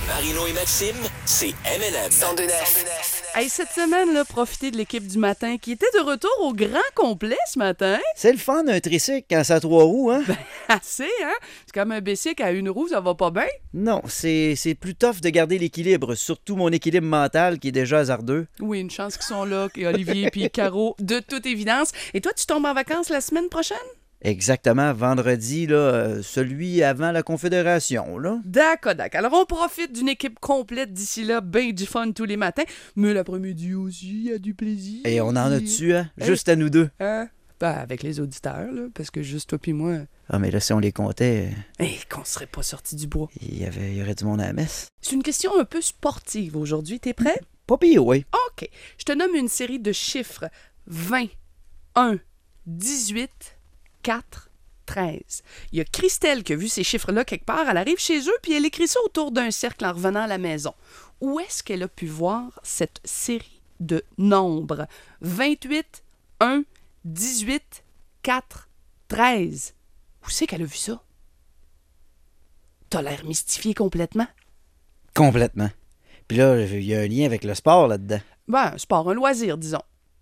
Marino et Maxime, c'est M&M. 102.9. Hey, cette semaine, là, profitez de l'équipe du matin qui était de retour au grand complet ce matin. C'est le fun d'un tricycle quand c'est à 3 roues, hein? Assez, hein? C'est comme un bicycle à 1 roue, ça va pas bien? Non, c'est plus tough de garder l'équilibre, surtout mon équilibre mental qui est déjà hasardeux. Oui, une chance qu'ils sont là, Olivier puis Caro, de toute évidence. Et toi, tu tombes en vacances la semaine prochaine? Exactement, vendredi, là, celui avant la Confédération, là. D'accord. Alors, on profite d'une équipe complète d'ici là, ben du fun tous les matins. Mais l'après-midi aussi, il y a du plaisir. Et on en a dessus, hein? Juste à nous deux. Hein? Ben, avec les auditeurs, là, parce que juste toi puis moi... Ah, mais là, si on les comptait, qu'on serait pas sorti du bois. il y aurait du monde à la messe. C'est une question un peu sportive aujourd'hui. T'es prêt? Pas pire, oui. OK. Je te nomme une série de chiffres. 20, 1, 18, 4, 13. Il y a Christelle qui a vu ces chiffres-là quelque part. Elle arrive chez eux, puis elle écrit ça autour d'un cercle en revenant à la maison. Où est-ce qu'elle a pu voir cette série de nombres? 28, 1, 18, 4, 13. Où c'est qu'elle a vu ça? T'as l'air mystifié complètement. Complètement. Puis là, il y a un lien avec le sport là-dedans. Ben, un sport, un loisir, disons.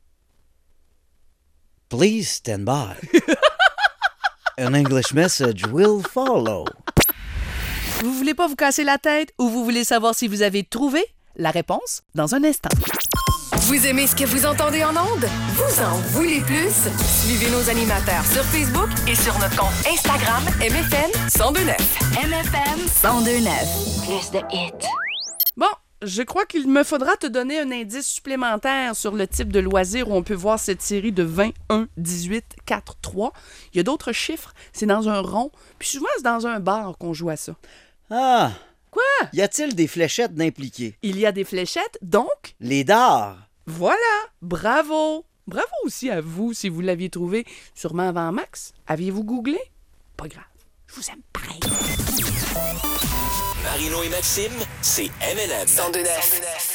Please stand by. An English message will follow. Vous voulez pas vous casser la tête ou vous voulez savoir si vous avez trouvé? La réponse dans un instant. Vous aimez ce que vous entendez en ondes? Vous en voulez plus? Suivez nos animateurs sur Facebook et sur notre compte Instagram MFM 102.9. MFM 102.9. Plus de hits. Bon, je crois qu'il me faudra te donner un indice supplémentaire sur le type de loisir où on peut voir cette série de 20, 1, 18, 4, 3. Il y a d'autres chiffres, c'est dans un rond, puis souvent c'est dans un bar qu'on joue à ça. Ah! Quoi? Y a-t-il des fléchettes d'impliquées? Il y a des fléchettes, donc Les dards! voilà, bravo! Bravo aussi à vous si vous l'aviez trouvé, sûrement avant Max. Aviez-vous googlé? Pas grave, je vous aime pareil. Marino et Maxime, c'est M&M. 102.9.